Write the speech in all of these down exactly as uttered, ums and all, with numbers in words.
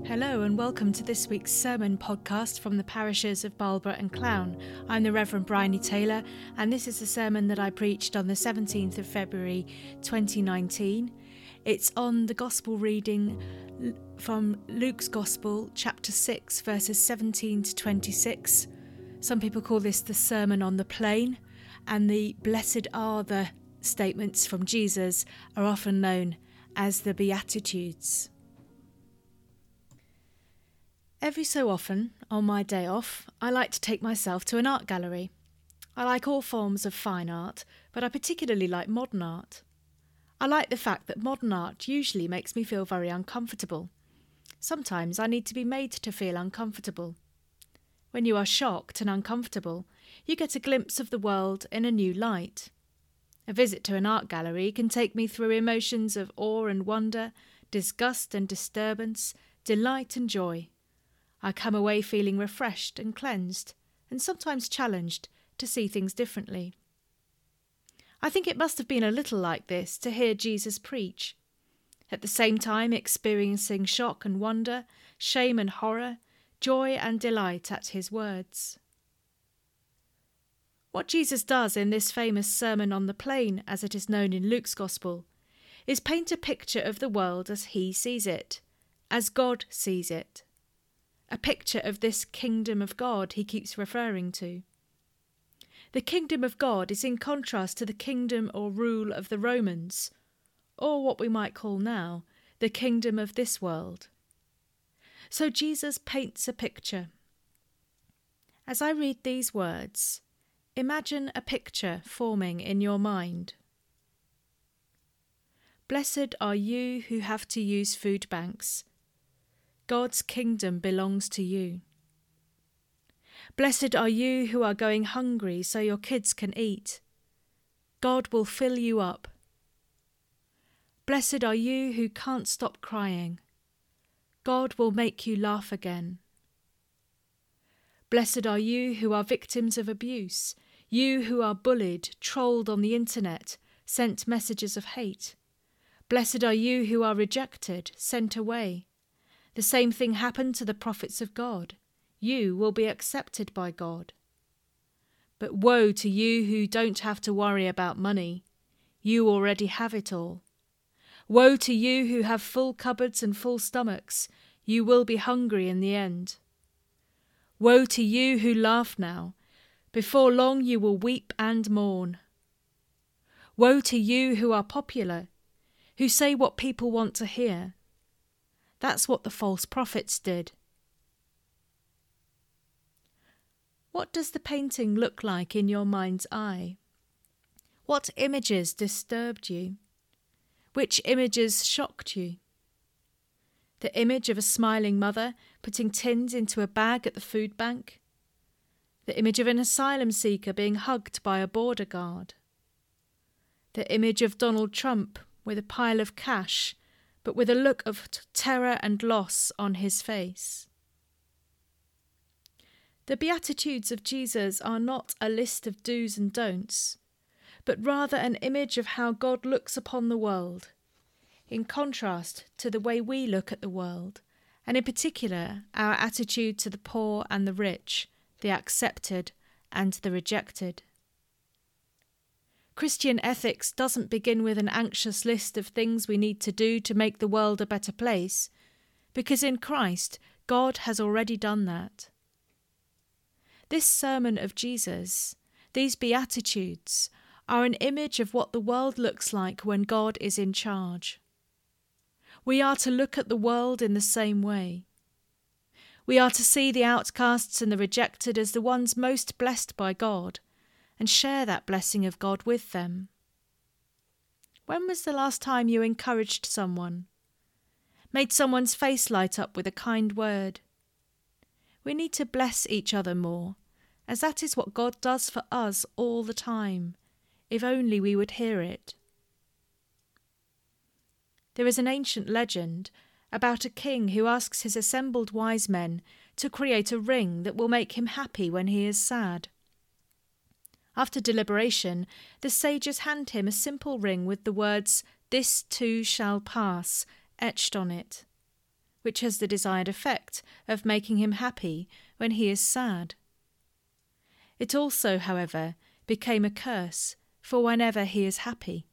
Hello and welcome to this week's sermon podcast from the parishes of Marlborough and Clown. I'm the Reverend Bryony Taylor, and this is a sermon that I preached on the seventeenth of February twenty nineteen. It's on the Gospel reading from Luke's Gospel, chapter six, verses seventeen to twenty-six. Some people call this the Sermon on the Plain, and the Blessed are the statements from Jesus are often known as the Beatitudes. Every so often, on my day off, I like to take myself to an art gallery. I like all forms of fine art, but I particularly like modern art. I like the fact that modern art usually makes me feel very uncomfortable. Sometimes I need to be made to feel uncomfortable. When you are shocked and uncomfortable, you get a glimpse of the world in a new light. A visit to an art gallery can take me through emotions of awe and wonder, disgust and disturbance, delight and joy. I come away feeling refreshed and cleansed, and sometimes challenged to see things differently. I think it must have been a little like this to hear Jesus preach, at the same time experiencing shock and wonder, shame and horror, joy and delight at his words. What Jesus does in this famous Sermon on the Plain, as it is known in Luke's Gospel, is paint a picture of the world as he sees it, as God sees it. A picture of this kingdom of God he keeps referring to. The kingdom of God is in contrast to the kingdom or rule of the Romans, or what we might call now the kingdom of this world. So Jesus paints a picture. As I read these words, imagine a picture forming in your mind. Blessed are you who have to use food banks. God's kingdom belongs to you. Blessed are you who are going hungry so your kids can eat. God will fill you up. Blessed are you who can't stop crying. God will make you laugh again. Blessed are you who are victims of abuse, you who are bullied, trolled on the internet, sent messages of hate. Blessed are you who are rejected, sent away. The same thing happened to the prophets of God. You will be accepted by God. But woe to you who don't have to worry about money. You already have it all. Woe to you who have full cupboards and full stomachs. You will be hungry in the end. Woe to you who laugh now. Before long you will weep and mourn. Woe to you who are popular, who say what people want to hear. That's what the false prophets did. What does the painting look like in your mind's eye? What images disturbed you? Which images shocked you? The image of a smiling mother putting tins into a bag at the food bank? The image of an asylum seeker being hugged by a border guard? The image of Donald Trump with a pile of cash, but with a look of t- terror and loss on his face? The Beatitudes of Jesus are not a list of do's and don'ts, but rather an image of how God looks upon the world, in contrast to the way we look at the world, and in particular our attitude to the poor and the rich, the accepted and the rejected. Christian ethics doesn't begin with an anxious list of things we need to do to make the world a better place, because in Christ, God has already done that. This sermon of Jesus, these Beatitudes, are an image of what the world looks like when God is in charge. We are to look at the world in the same way. We are to see the outcasts and the rejected as the ones most blessed by God, and share that blessing of God with them. When was the last time you encouraged someone? Made someone's face light up with a kind word? We need to bless each other more, as that is what God does for us all the time, if only we would hear it. There is an ancient legend about a king who asks his assembled wise men to create a ring that will make him happy when he is sad. After deliberation, the sages hand him a simple ring with the words, "This too shall pass," etched on it. which has the desired effect of making him happy when he is sad. It also, however, became a curse for whenever he is happy.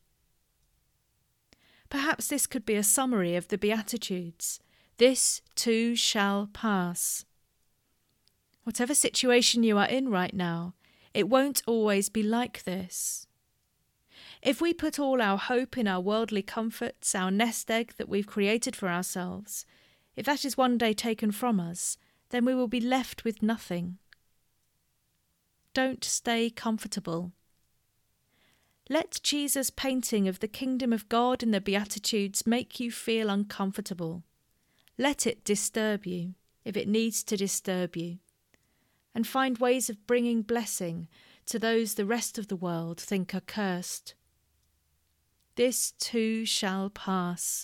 Perhaps this could be a summary of the Beatitudes. This too shall pass. Whatever situation you are in right now, it won't always be like this. If we put all our hope in our worldly comforts, our nest egg that we've created for ourselves, if that is one day taken from us, then we will be left with nothing. Don't stay comfortable. Let Jesus' painting of the kingdom of God in the Beatitudes make you feel uncomfortable. Let it disturb you, if it needs to disturb you, and find ways of bringing blessing to those the rest of the world think are cursed. This too shall pass.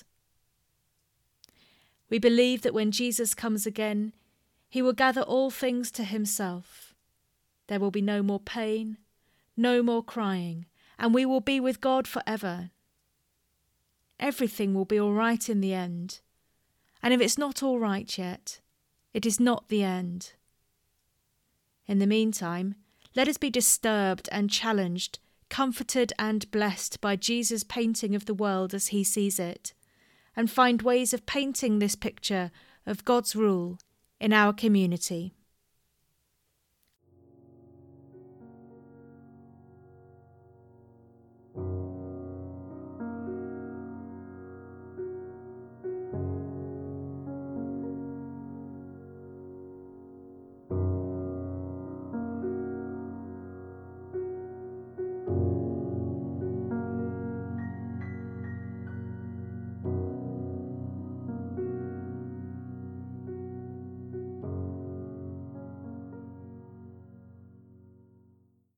We believe that when Jesus comes again, he will gather all things to himself. There will be no more pain, no more crying, and we will be with God forever. Everything will be all right in the end. And if it's not all right yet, it is not the end. In the meantime, let us be disturbed and challenged, comforted and blessed by Jesus' painting of the world as he sees it, and find ways of painting this picture of God's rule in our community.